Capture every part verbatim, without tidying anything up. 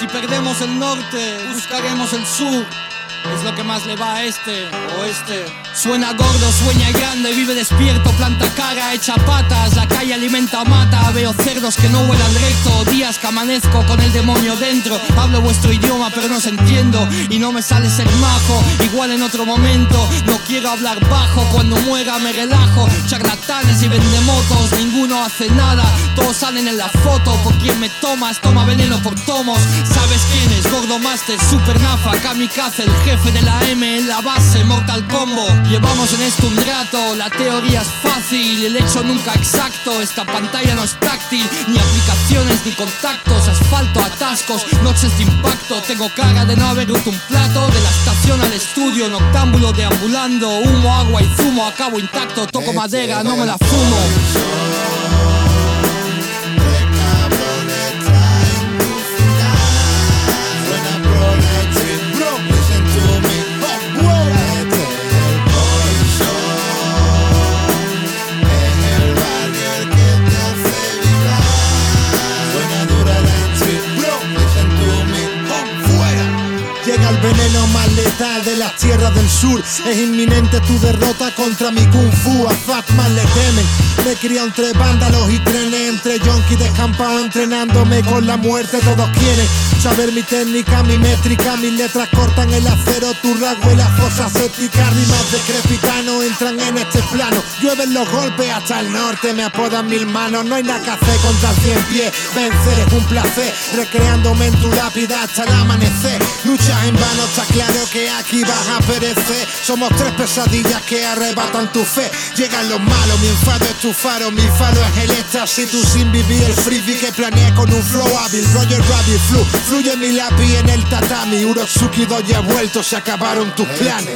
Si perdemos el norte, buscaremos el sur. Es lo que más le va a este, oeste. Suena gordo, sueña grande, vive despierto, planta cara, echa patas. La calle alimenta, mata, veo cerdos que no vuelan recto. Días que amanezco con el demonio dentro. Hablo vuestro idioma pero no os entiendo. Y no me sale ser majo, igual en otro momento. No quiero hablar bajo, cuando muera me relajo. Charlatanes y vendemotos, ninguno hace nada. Todos salen en la foto, por quien me tomas, toma veneno por tomos. ¿Sabes quién es? Gordo Master, Super Nafa, Kamikaze, el jefe de la M en la base, Mortal Combo. Llevamos en esto un rato, la teoría es fácil, el hecho nunca exacto. Esta pantalla no es táctil, ni aplicaciones ni contactos. Asfalto, atascos, noches de impacto. Tengo cara de no haber roto un plato. De la estación al estudio, noctámbulo deambulando. Humo, agua y zumo, acabo intacto. Toco madera, no me la fumo. Llega el veneno más letal de las tierras del sur. Es inminente tu derrota contra mi kung fu. A Fatman le temen. Me crié entre vándalos y trenes, entre junkies descampados entrenándome con la muerte. Todos quieren saber mi técnica, mi métrica. Mis letras cortan el acero, tu rasgo y la fosa séptica. Rimas de crepitano entran en este plano. Llueven los golpes hasta el norte, me apodan mil manos. No hay nada que hacer contra el cien pies. Vencer es un placer, recreándome en tu lápida hasta el amanecer. Luchas en vano, está claro que aquí vas a perecer. Somos tres pesadillas que arrebatan tu fe. Llegan los malos, mi enfado es tu faro. Mi faro es el éxtasis, tú sin vivir el freebie que planeé con un flow hábil. Roger Rabbit, flu, fluye mi lápiz en el tatami. Urosuki dos ya vuelto, se acabaron tus planes.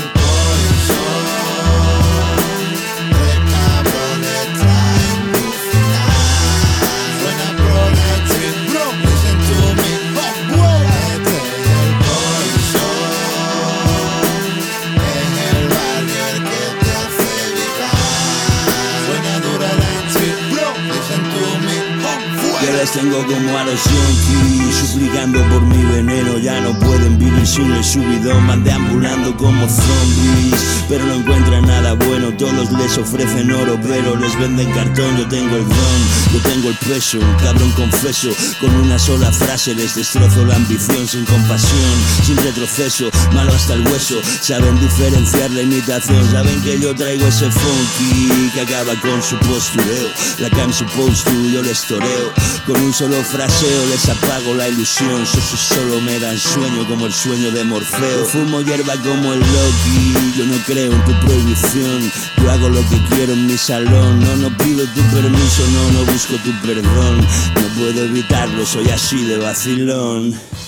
Yo les tengo como a los yankees, suplicando por mi veneno. Ya no pueden vivir sin el subidón. Van deambulando como zombies, pero no encuentran nada bueno. Todos les ofrecen oro, pero les venden cartón. Yo tengo el don, yo tengo el peso. Un cabrón confeso, con una sola frase les destrozo la ambición. Sin compasión, sin retroceso, malo hasta el hueso. Saben diferenciar la imitación. Saben que yo traigo ese funky que acaba con su postureo. Like I'm supposed to, yo les toreo. Con un solo fraseo les apago la ilusión. Esos solo me dan sueño como el sueño de Morfeo. Fumo hierba como el Loki, yo no creo en tu prohibición. Yo hago lo que quiero en mi salón. No, no pido tu permiso, no, no busco tu perdón. No puedo evitarlo, soy así de vacilón.